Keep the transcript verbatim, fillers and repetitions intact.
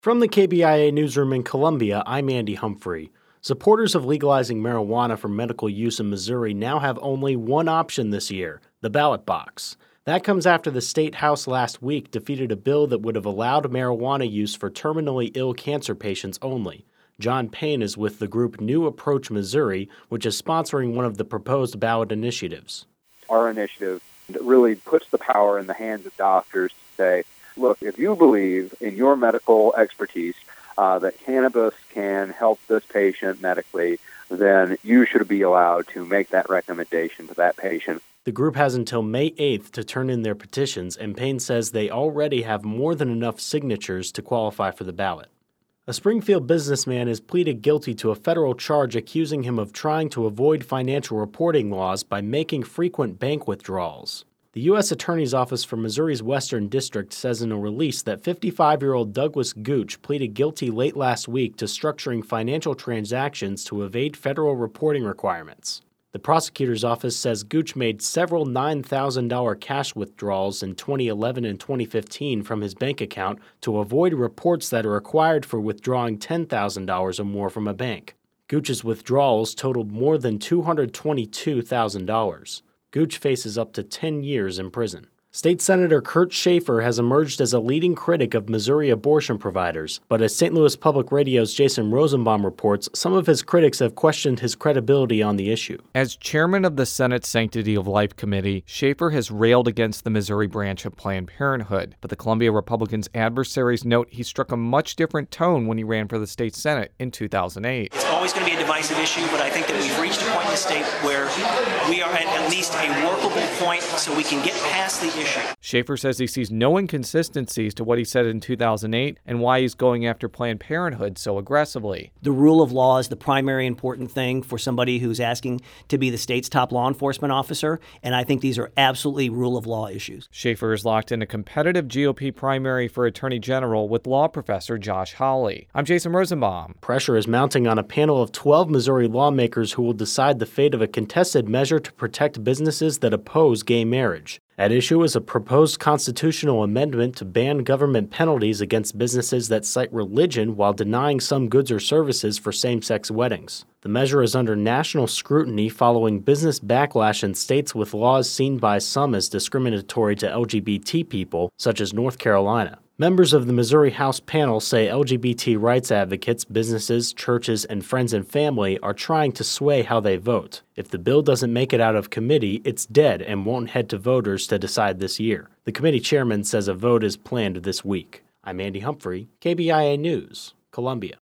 From the K B I A newsroom in Columbia, I'm Andy Humphrey. Supporters of legalizing marijuana for medical use in Missouri now have only one option this year, the ballot box. That comes after the state house last week defeated a bill that would have allowed marijuana use for terminally ill cancer patients only. John Payne is with the group New Approach Missouri, which is sponsoring one of the proposed ballot initiatives. Our initiative really puts the power in the hands of doctors to say, look, if you believe in your medical expertise uh, that cannabis can help this patient medically, then you should be allowed to make that recommendation to that patient. The group has until May eighth to turn in their petitions, and Payne says they already have more than enough signatures to qualify for the ballot. A Springfield businessman has pleaded guilty to a federal charge accusing him of trying to avoid financial reporting laws by making frequent bank withdrawals. The U S Attorney's Office for Missouri's Western District says in a release that fifty-five-year-old Douglas Gooch pleaded guilty late last week to structuring financial transactions to evade federal reporting requirements. The prosecutor's office says Gooch made several nine thousand dollars cash withdrawals in twenty eleven and twenty fifteen from his bank account to avoid reports that are required for withdrawing ten thousand dollars or more from a bank. Gooch's withdrawals totaled more than two hundred twenty-two thousand dollars. Gooch faces up to ten years in prison. State Senator Kurt Schaefer has emerged as a leading critic of Missouri abortion providers, but as Saint Louis Public Radio's Jason Rosenbaum reports, some of his critics have questioned his credibility on the issue. As chairman of the Senate Sanctity of Life Committee, Schaefer has railed against the Missouri branch of Planned Parenthood, but the Columbia Republicans' adversaries note he struck a much different tone when he ran for the state Senate in two thousand eight. It's always going to be a divisive issue, but I think that we've reached a point in the state where we are at at least a workable point so we can get past the issue. Schaefer says he sees no inconsistencies to what he said in two thousand eight and why he's going after Planned Parenthood so aggressively. The rule of law is the primary important thing for somebody who's asking to be the state's top law enforcement officer, and I think these are absolutely rule of law issues. Schaefer is locked in a competitive G O P primary for Attorney General with law professor Josh Hawley. I'm Jason Rosenbaum. Pressure is mounting on a panel of twelve Missouri lawmakers who will decide the fate of a contested measure to protect businesses that oppose gay marriage. At issue is a proposed constitutional amendment to ban government penalties against businesses that cite religion while denying some goods or services for same-sex weddings. The measure is under national scrutiny following business backlash in states with laws seen by some as discriminatory to L G B T people, such as North Carolina. Members of the Missouri House panel say L G B T rights advocates, businesses, churches, and friends and family are trying to sway how they vote. If the bill doesn't make it out of committee, it's dead and won't head to voters to decide this year. The committee chairman says a vote is planned this week. I'm Andy Humphrey, K B I A News, Columbia.